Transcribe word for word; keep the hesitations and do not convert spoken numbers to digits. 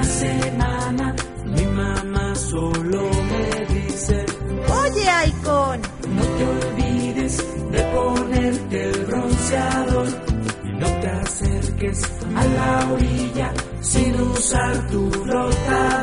semana mi mamá solo me dice: oye, Icon, no te olvides de ponerte el bronceador y no te acerques a la orilla sin usar tu flotador.